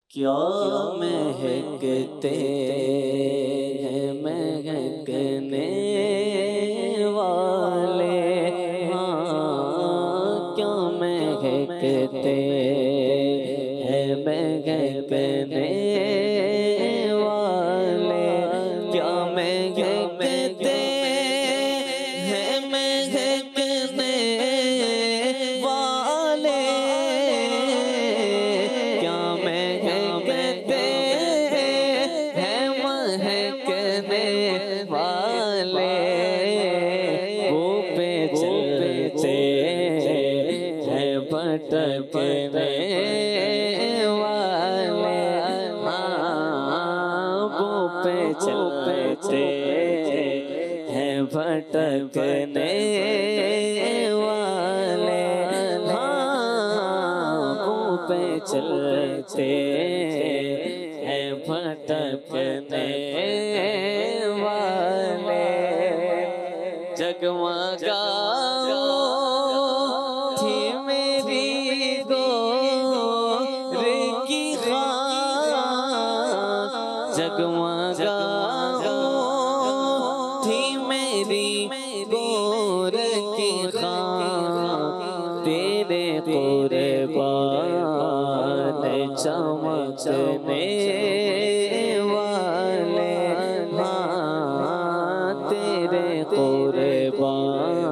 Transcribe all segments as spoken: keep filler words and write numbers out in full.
کیا مہکتے ہیں مہکنے والے، ہاں کیا مہکتے ہیں مہکنے والے، کیا مہکتے ہیں مہکنے والے، کیا مہکتے ہیں مہکنے والے، وہ پہ چلتے ہیں بھٹکنے والے، ہاں وہ پہ چلتے ہیں بھٹکنے والے، ہاں وہ پہ چلتے ہیں بھٹکنے والے، جگمگا تھی میری گور کی خاک، جگمگا تھی میری گور کی خاک، تیرے قربان چمکنے والے، ہاں تیرے قربان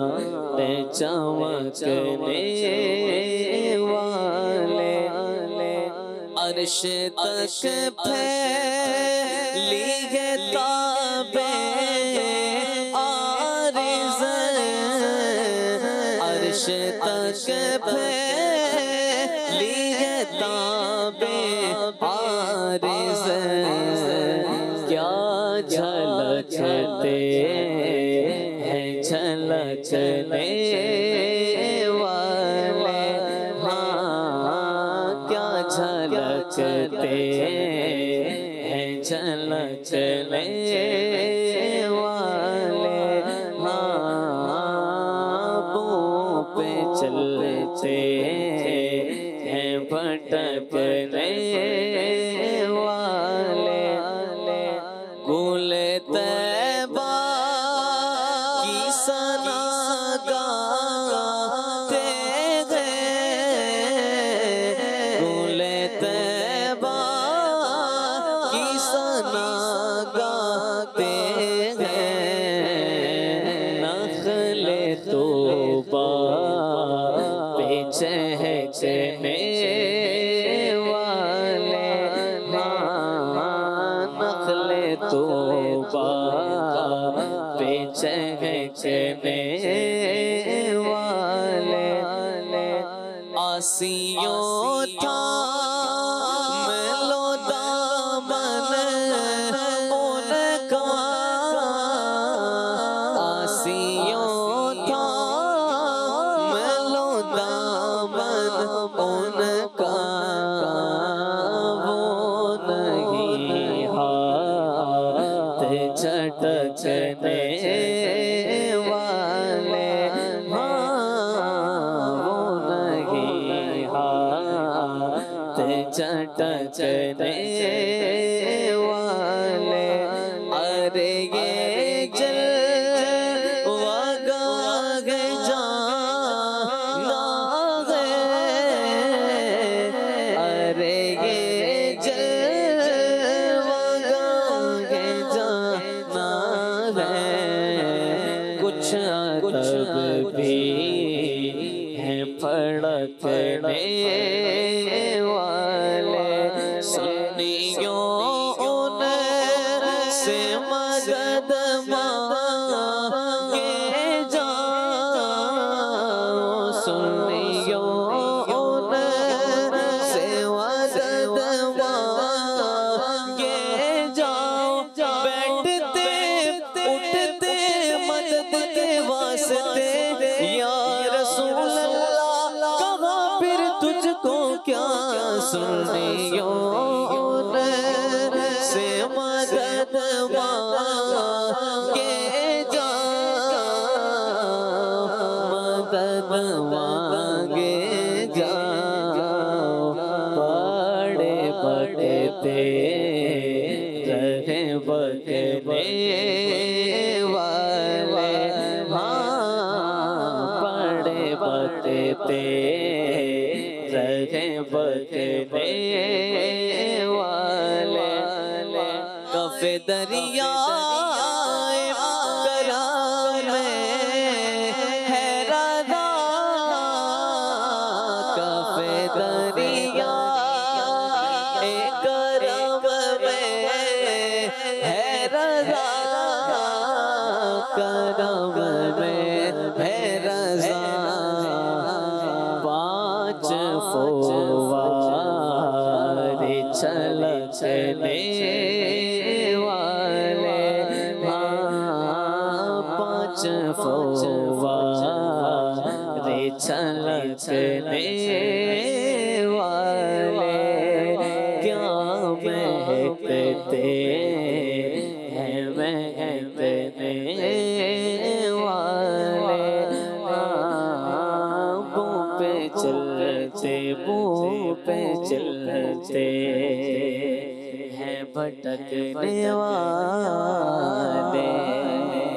چمکنے والے، عرش تک پھیلی ہے تابِ عارض، عرش تک پھیلی ہے تابِ عارض، کیا جھلکتے ہیں جھلکنے والے، ہاں کیا جھلکتے ہیں جھلکنے والے، ہاں وہ پہ چلتے ہیں بھٹکنے والے، گل طیبہ کی ثنا گاتے ہیں، گل طیبہ کی ثنا گاتے ہیں، نخل طوبیٰ پہ چہکنے والے، ہاں نخل طوبیٰ پہ چہکنے والے، آسیوں تھا ملو دامن ان کا، آسیوں تھا ملو دامن ان کا، وہ نہیں ہاتھ جھٹکنے والے، ہاں وہ نہیں ہاتھ جھٹکنے والے، ارے یہ جلوہ گاہ جانا ہے، ارے یہ جلوہ گاہ جانا ہے، کچھ عرب بھی ہیں پھڑکنے والے، سنیوں ان سے مگر بکتے رہے بکنے والے ہاں بڑے بکتے رہے بکنے والے کف دریا کرم ہے رضا کف دریا کرم میں ہے رضا کرم میں ہے رضا پانچ فوار چھلکنے والے ہاں پانچ فوار چھلکنے والے کیا مہکتے ہیں مہکنے والے بوں پہ چلتے بوں پہ چلتے ہیں بھٹکنے والے